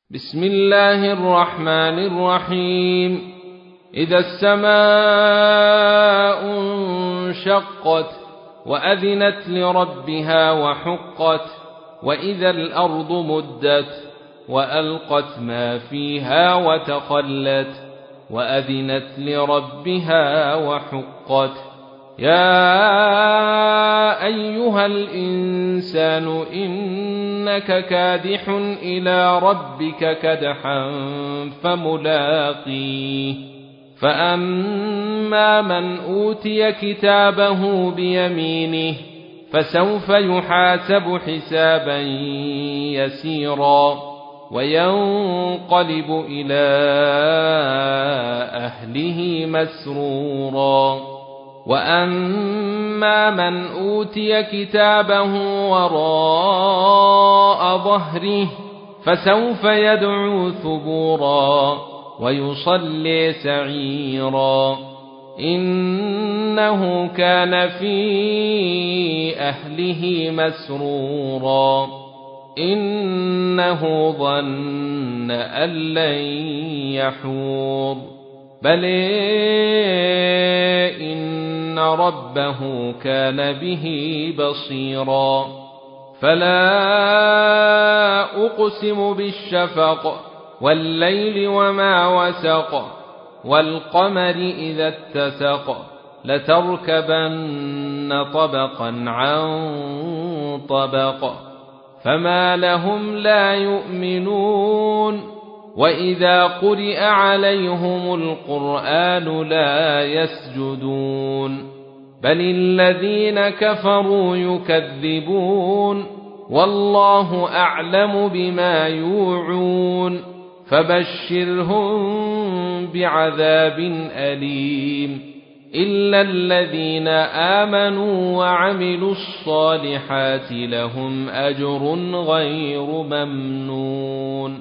بسم الله الرحمن الرحيم. إذا السماء انشقت وأذنت لربها وحقت وإذا الأرض مدت وألقت ما فيها وتخلت وأذنت لربها وحقت. يا أيها الإنسان إنك كادح إلى ربك كدحا فملاقيه. فأما من أوتي كتابه بيمينه فسوف يحاسب حسابا يسيرا وينقلب إلى أهله مسرورا. وأما من أوتي كتابه وراء ظهره فسوف يدعو ثبورا ويصلي سعيرا إنه كان في أهله مسرورا إنه ظن أن لن يحور بل إن ربه كان به بصيرا. فلا أقسم بالشفق والليل وما وسق والقمر إذا اتسق لتركبن طبقا عن طبق فما لهم لا يؤمنون وإذا قرئ عليهم القرآن لا يسجدون بل الذين كفروا يكذبون والله أعلم بما يوعون فبشرهم بعذاب أليم إلا الذين آمنوا وعملوا الصالحات لهم أجر غير ممنون.